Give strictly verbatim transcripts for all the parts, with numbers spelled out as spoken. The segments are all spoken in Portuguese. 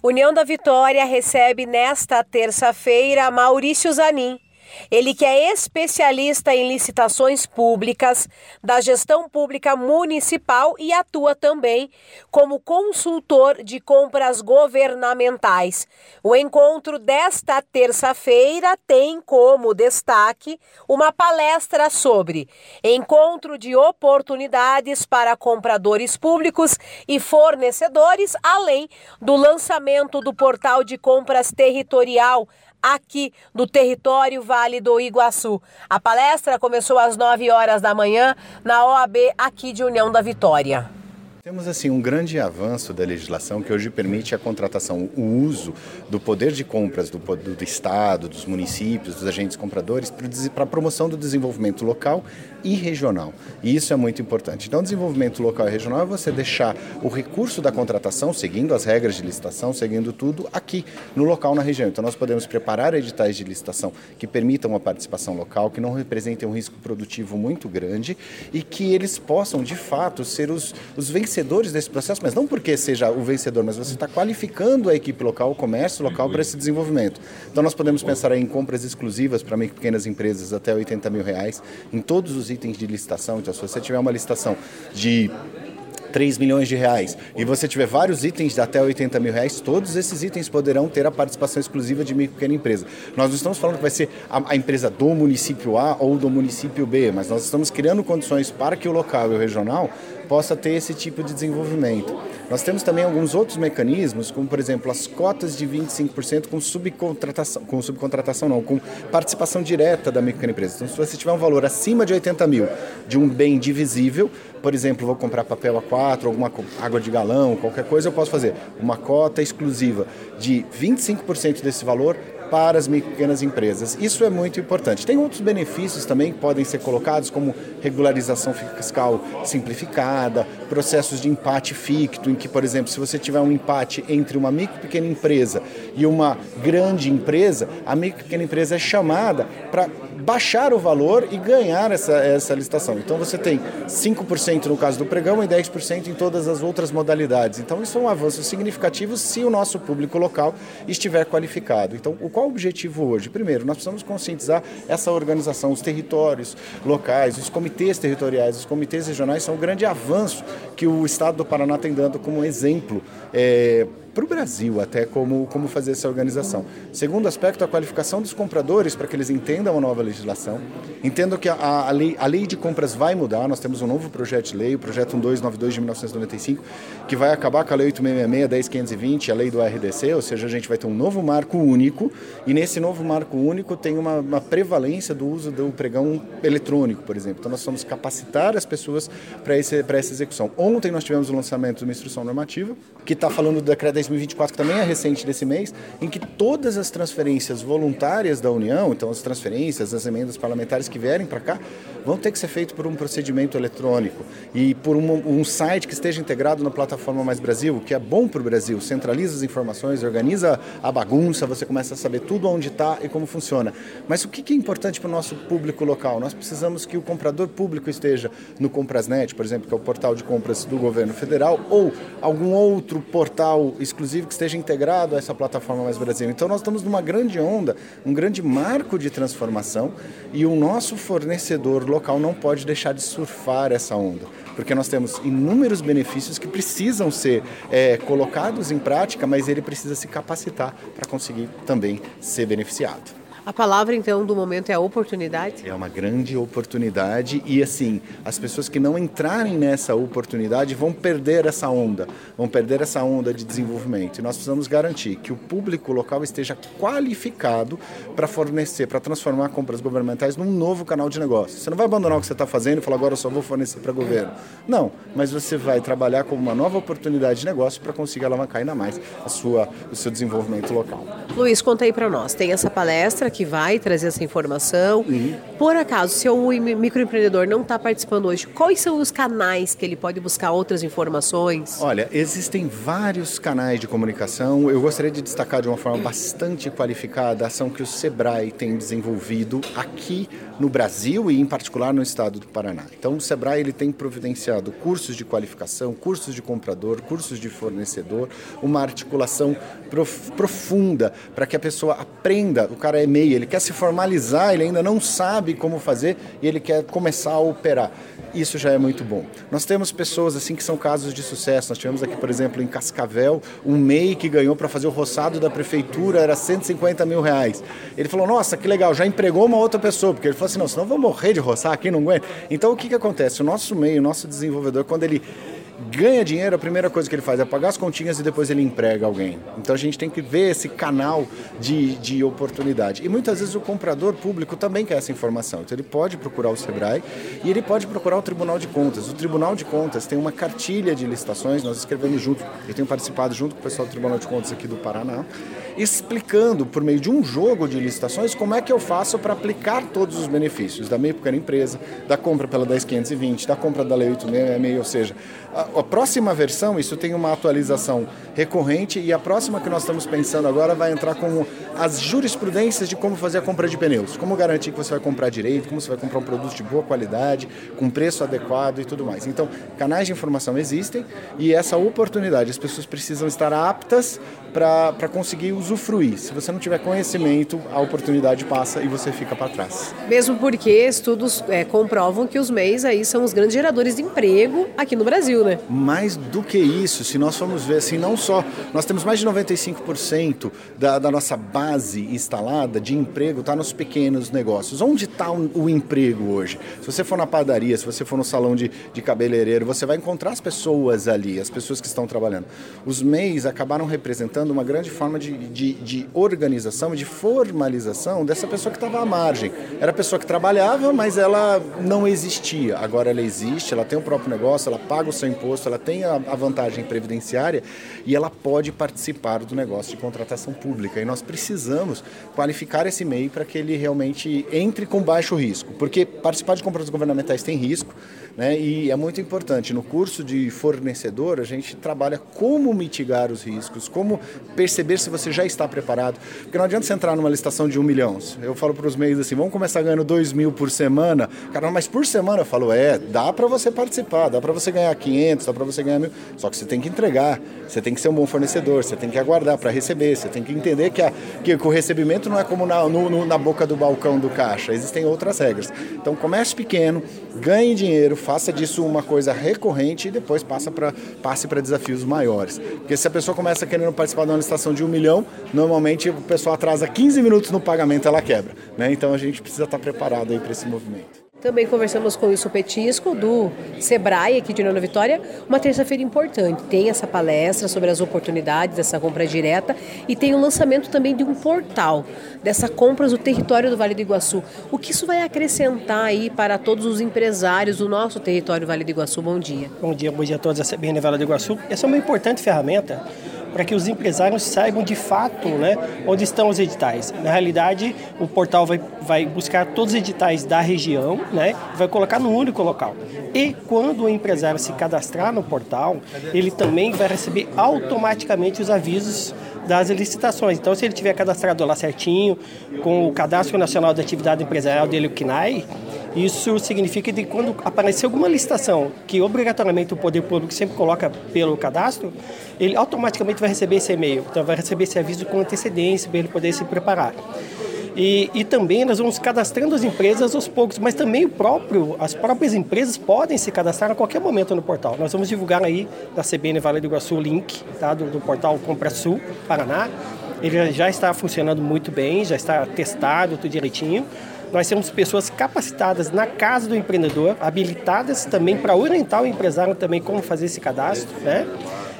União da Vitória recebe nesta terça-feira Maurício Zanin. Ele que é especialista em licitações públicas da gestão pública municipal e atua também como consultor de compras governamentais. O encontro desta terça-feira tem como destaque uma palestra sobre encontro de oportunidades para compradores públicos e fornecedores, além do lançamento do portal de compras territorial aqui do território Vale do Iguaçu. A palestra começou às nove horas da manhã na O A B aqui de União da Vitória. Temos assim um grande avanço da legislação que hoje permite a contratação, o uso do poder de compras do, do, do Estado, dos municípios, dos agentes compradores para a promoção do desenvolvimento local e regional. E isso é muito importante. Então, desenvolvimento local e regional é você deixar o recurso da contratação, seguindo as regras de licitação, seguindo tudo, aqui no local, na região. Então, nós podemos preparar editais de licitação que permitam a participação local, que não representem um risco produtivo muito grande e que eles possam, de fato, ser os, os vencedores vencedores desse processo, mas não porque seja o vencedor, mas você está qualificando a equipe local, o comércio local para esse desenvolvimento. Então nós podemos pensar em compras exclusivas para micro e pequenas empresas até oitenta mil reais em todos os itens de licitação. Então se você tiver uma licitação de três milhões de reais e você tiver vários itens de até oitenta mil reais, todos esses itens poderão ter a participação exclusiva de micro e pequena empresa. Nós não estamos falando que vai ser a, a empresa do município A ou do município B, mas nós estamos criando condições para que o local e o regional possa ter esse tipo de desenvolvimento. Nós temos também alguns outros mecanismos, como por exemplo as cotas de vinte e cinco por cento com subcontratação, com subcontratação não, com participação direta da micro e pequena empresa. Então se você tiver um valor acima de oitenta mil de um bem divisível, por exemplo, vou comprar papel A quatro, alguma água de galão, qualquer coisa, eu posso fazer uma cota exclusiva de vinte e cinco por cento desse valor para as micro e pequenas empresas. Isso é muito importante. Tem outros benefícios também que podem ser colocados, como regularização fiscal simplificada, processos de empate ficto, em que, por exemplo, se você tiver um empate entre uma micro e pequena empresa e uma grande empresa, a micro e pequena empresa é chamada para baixar o valor e ganhar essa, essa licitação. Então você tem cinco por cento no caso do pregão e dez por cento em todas as outras modalidades. Então isso é um avanço significativo se o nosso público local estiver qualificado. Então qual é o objetivo hoje? Primeiro, nós precisamos conscientizar essa organização, os territórios locais, os comitês territoriais, os comitês regionais são um grande avanço que o Estado do Paraná tem dando como exemplo é, para o Brasil até como, como fazer essa organização. Segundo aspecto, a qualificação dos compradores para que eles entendam a nova legislação, entendam que a, a, lei, a lei de compras vai mudar, nós temos um novo projeto de lei, o projeto cento e duzentos e noventa e dois de mil novecentos e noventa e cinco, que vai acabar com a lei oito seis seis seis, dez mil quinhentos e vinte, a lei do R D C, ou seja, a gente vai ter um novo marco único, e nesse novo marco único tem uma, uma prevalência do uso do pregão eletrônico, por exemplo. Então nós vamos capacitar as pessoas para essa execução. Ontem nós tivemos o lançamento de uma instrução normativa, que está falando do decreto dez mil e vinte e quatro, que também é recente desse mês, em que todas as transferências voluntárias da União, então as transferências, as emendas parlamentares que vierem para cá, vão ter que ser feitas por um procedimento eletrônico e por um, um site que esteja integrado na plataforma Mais Brasil, que é bom para o Brasil, centraliza as informações, organiza a bagunça, você começa a saber tudo onde está e como funciona. Mas o que é importante para o nosso público local? Nós precisamos que o comprador público esteja no Comprasnet, por exemplo, que é o portal de compras do governo federal, ou algum outro portal exclusivo que esteja integrado a essa plataforma Mais Brasil. Então nós estamos numa grande onda, um grande marco de transformação e o nosso fornecedor local não pode deixar de surfar essa onda, porque nós temos inúmeros benefícios que precisam ser é, colocados em prática, mas ele precisa se capacitar para conseguir também ser beneficiado. A palavra, então, do momento é a oportunidade? É uma grande oportunidade e, assim, as pessoas que não entrarem nessa oportunidade vão perder essa onda, vão perder essa onda de desenvolvimento. E nós precisamos garantir que o público local esteja qualificado para fornecer, para transformar compras governamentais num novo canal de negócio. Você não vai abandonar o que você está fazendo e falar, agora eu só vou fornecer para o governo. Não, mas você vai trabalhar como uma nova oportunidade de negócio para conseguir alavancar ainda mais a sua, o seu desenvolvimento local. Luiz, conta aí para nós. Tem essa palestra que vai trazer essa informação. Uhum. Por acaso, se o microempreendedor não está participando hoje, quais são os canais que ele pode buscar outras informações? Olha, existem vários canais de comunicação. Eu gostaria de destacar de uma forma bastante qualificada a ação que o Sebrae tem desenvolvido aqui no Brasil e, em particular, no estado do Paraná. Então, o Sebrae ele tem providenciado cursos de qualificação, cursos de comprador, cursos de fornecedor, uma articulação prof, profunda para que a pessoa aprenda. O cara é M E I, ele quer se formalizar, ele ainda não sabe como fazer e ele quer começar a operar. Isso já é muito bom. Nós temos pessoas assim que são casos de sucesso. Nós tivemos aqui, por exemplo, em Cascavel, um M E I que ganhou para fazer o roçado da prefeitura, era cento e cinquenta mil reais. Ele falou, nossa, que legal, já empregou uma outra pessoa, porque ele falou assim, não, senão eu vou morrer de roçar aqui, não aguento. Então, o que, que acontece? O nosso M E I, o nosso desenvolvedor, quando ele ganha dinheiro, a primeira coisa que ele faz é pagar as continhas e depois ele emprega alguém. Então a gente tem que ver esse canal de, de oportunidade. E muitas vezes o comprador público também quer essa informação. Então ele pode procurar o Sebrae e ele pode procurar o Tribunal de Contas. O Tribunal de Contas tem uma cartilha de licitações, nós escrevemos junto, eu tenho participado junto com o pessoal do Tribunal de Contas aqui do Paraná, explicando por meio de um jogo de licitações como é que eu faço para aplicar todos os benefícios da M E I pequena empresa, da compra pela dez mil quinhentos e vinte, da compra da Lei oito mil e seis, ou seja, a, a próxima versão, isso tem uma atualização recorrente e a próxima que nós estamos pensando agora vai entrar com as jurisprudências de como fazer a compra de pneus, como garantir que você vai comprar direito, como você vai comprar um produto de boa qualidade, com preço adequado e tudo mais. Então, canais de informação existem e essa oportunidade, as pessoas precisam estar aptas para conseguir usufruir. Se você não tiver conhecimento, a oportunidade passa e você fica para trás. Mesmo porque estudos é, comprovam que os M E Is aí são os grandes geradores de emprego aqui no Brasil, né? Mais do que isso, se nós formos ver, assim, não só, nós temos mais de noventa e cinco por cento da, da nossa base instalada de emprego está nos pequenos negócios. Onde está o, o emprego hoje? Se você for na padaria, se você for no salão de, de cabeleireiro, você vai encontrar as pessoas ali, as pessoas que estão trabalhando. Os M E Is acabaram representando uma grande forma de, de, de organização e de formalização dessa pessoa que estava à margem. Era a pessoa que trabalhava, mas ela não existia. Agora ela existe, ela tem o próprio negócio, ela paga o seu imposto, ela tem a, a vantagem previdenciária e ela pode participar do negócio de contratação pública. E nós precisamos qualificar esse M E I para que ele realmente entre com baixo risco. Porque participar de compras governamentais tem risco, né? E é muito importante. No curso de fornecedor, a gente trabalha como mitigar os riscos, como perceber se você já está preparado. Porque não adianta você entrar numa licitação de um milhão. Eu falo para os M E Is assim, vamos começar ganhando dois mil por semana. Cara, mas por semana eu falo, é, dá para você participar, dá para você ganhar quinhentos, dá para você ganhar mil. Só que você tem que entregar, você tem que ser um bom fornecedor, você tem que aguardar para receber, você tem que entender que, a, que o recebimento não é como na, no, no, na boca do balcão do caixa, existem outras regras. Então comece pequeno, ganhe dinheiro, faça disso uma coisa recorrente e depois passa pra, passe para desafios maiores. Porque se a pessoa começa querendo participar de uma licitação de um milhão, normalmente o pessoal atrasa quinze minutos no pagamento, ela quebra, né? Então a gente precisa estar preparado aí para esse movimento. Também conversamos com o Wilson Petisco, do Sebrae, aqui de União da Vitória, uma terça-feira importante. Tem essa palestra sobre as oportunidades dessa compra direta e tem o lançamento também de um portal dessa compras do território do Vale do Iguaçu. O que isso vai acrescentar aí para todos os empresários do nosso território Vale do Iguaçu? Bom dia. Bom dia, bom dia a todos da C B N Vale do Iguaçu. Essa é uma importante ferramenta para que os empresários saibam de fato, né, onde estão os editais. Na realidade, o portal vai, vai buscar todos os editais da região, né, vai colocar num único local. E quando o empresário se cadastrar no portal, ele também vai receber automaticamente os avisos das licitações. Então, se ele tiver cadastrado lá certinho, com o Cadastro Nacional de Atividade Empresarial dele, o C N A E, isso significa que quando aparecer alguma licitação que obrigatoriamente o poder público sempre coloca pelo cadastro, ele automaticamente vai receber esse e-mail, então vai receber esse aviso com antecedência para ele poder se preparar. E, e também nós vamos cadastrando as empresas aos poucos, mas também o próprio, as próprias empresas podem se cadastrar a qualquer momento no portal. Nós vamos divulgar aí da C B N Vale do Iguaçu o link, tá, do, do portal Compra Sul, Paraná. Ele já está funcionando muito bem, já está testado, tudo direitinho. Nós temos pessoas capacitadas na casa do empreendedor, habilitadas também para orientar o empresário também como fazer esse cadastro, né?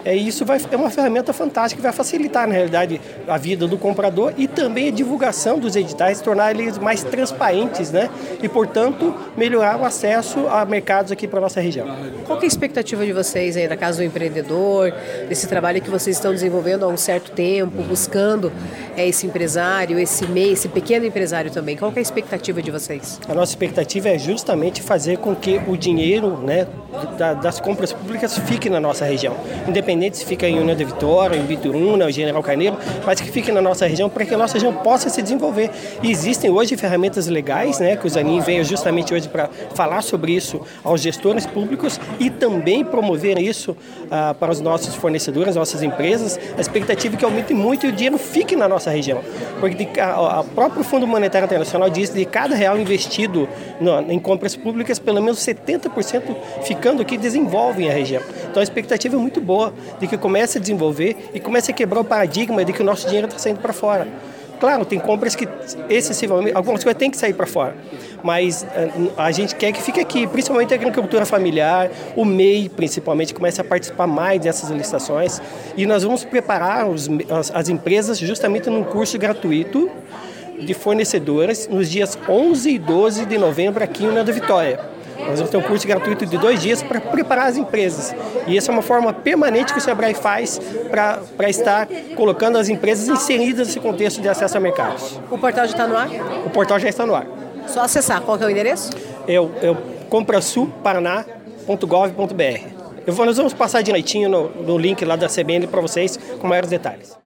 É, isso vai, é uma ferramenta fantástica que vai facilitar, na realidade, a vida do comprador e também a divulgação dos editais, tornar eles mais transparentes, né? E, portanto, melhorar o acesso a mercados aqui para a nossa região. Qual que é a expectativa de vocês aí na Casa do Empreendedor, desse trabalho que vocês estão desenvolvendo há um certo tempo, buscando é, esse empresário, esse meio, esse pequeno empresário também? Qual que é a expectativa de vocês? A nossa expectativa é justamente fazer com que o dinheiro, né, das compras públicas fique na nossa região. Independente se fica em União da Vitória, em Bituruna, em General Carneiro, mas que fique na nossa região para que a nossa região possa se desenvolver. E existem hoje ferramentas legais, né, que o Zanin veio justamente hoje para falar sobre isso aos gestores públicos e também promover isso ah, para os nossos fornecedores, nossas empresas. A expectativa é que aumente muito e o dinheiro fique na nossa região. Porque o próprio Fundo Monetário Internacional diz que de cada real investido no, em compras públicas, pelo menos setenta por cento ficando aqui desenvolvem a região. Então a expectativa é muito boa de que comece a desenvolver e comece a quebrar o paradigma de que o nosso dinheiro está saindo para fora. Claro, tem compras que excessivamente, algumas coisas têm que sair para fora, mas a gente quer que fique aqui, principalmente a agricultura familiar, o M E I principalmente, comece a participar mais dessas licitações e nós vamos preparar os, as, as empresas justamente num curso gratuito de fornecedoras nos dias onze e doze de novembro aqui em União da Vitória. Nós vamos ter um curso gratuito de dois dias para preparar as empresas. E essa é uma forma permanente que o Sebrae faz para estar colocando as empresas inseridas nesse contexto de acesso a mercados. O portal já está no ar? O portal já está no ar. Só acessar. Qual que é o endereço? É o, é o comprasul paraná ponto gov ponto br. Eu vou, nós vamos passar direitinho no, no link lá da C B N para vocês com maiores detalhes.